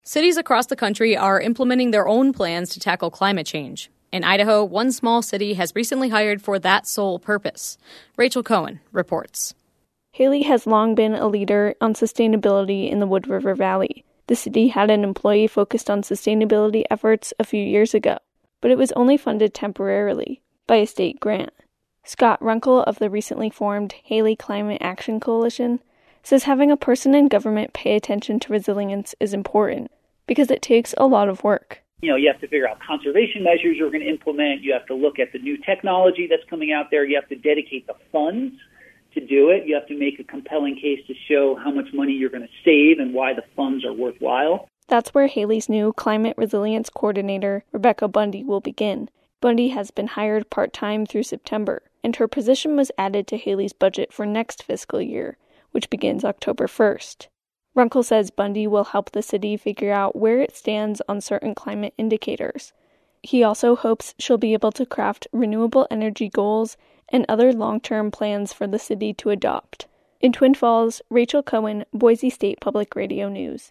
Cities across the country are implementing their own plans to tackle climate change. In Idaho, one small city has recently hired for that sole purpose. Rachel Cohen reports. Haley has long been a leader on sustainability in the Wood River Valley. The city had an employee focused on sustainability efforts a few years ago, but it was only funded temporarily by a state grant. Scott Runkle of the recently formed Haley Climate Action Coalition says having a person in government pay attention to resilience is important because it takes a lot of work. You have to figure out conservation measures you're going to implement. You have to look at the new technology that's coming out there. You have to dedicate the funds to do it. You have to make a compelling case to show how much money you're going to save and why the funds are worthwhile. That's where Haley's new climate resilience coordinator, Rebecca Bundy, will begin. Bundy has been hired part-time through September, and her position was added to Haley's budget for next fiscal year, which begins October 1st. Runkle says Bundy will help the city figure out where it stands on certain climate indicators. He also hopes she'll be able to craft renewable energy goals and other long-term plans for the city to adopt. In Twin Falls, Rachel Cohen, Boise State Public Radio News.